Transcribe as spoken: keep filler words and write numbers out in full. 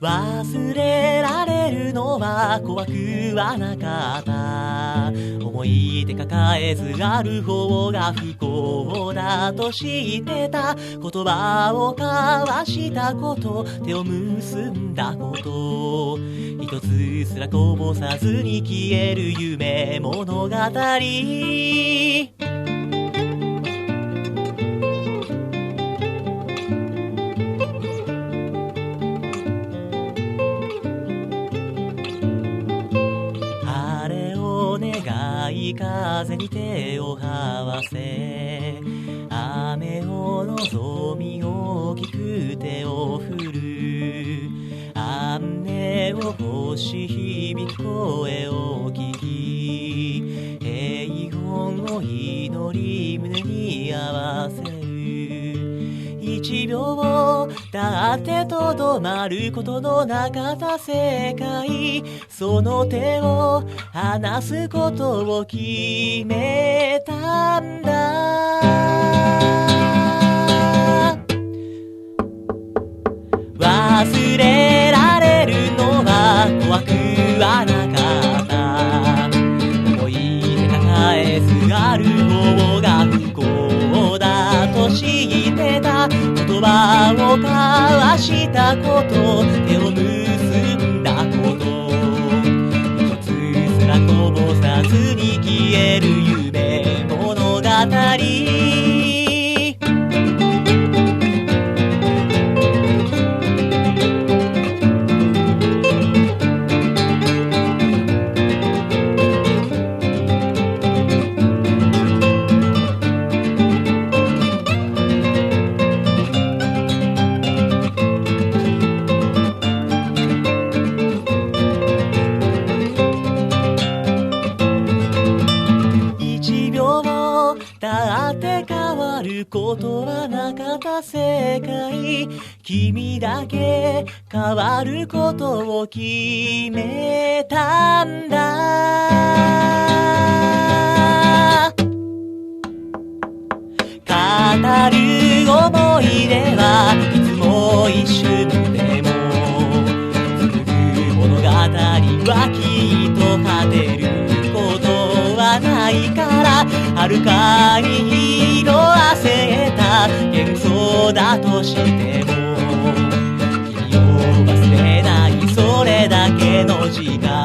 忘れられるのは怖くはなかった。思い出抱えずある方が不幸だと知ってた。言葉を交わしたこと、手を結んだこと、一つすらこぼさずに消える夢物語。風に手を這わせ、雨を望み大きく手を振る。雨を欲し響く声を聞き、平穏を祈り胸に合わせる。一秒だってとどまることのなかった世界、その手を離すことを決めたんだ。忘れられるのは怖くはなかった。思い出抱えすがる方が不幸だと知ってた。言葉を交わしたこと、手を結んだこと、一つすらこぼさずに消える夢物語。だって変わることはなかった世界、君だけ変わることを決めたんだ。語る思い出はいつも一瞬でも、紡ぐ物語はきっと果てることはないから、遥かに色あせた幻想だとしても、君を忘れないそれだけの時間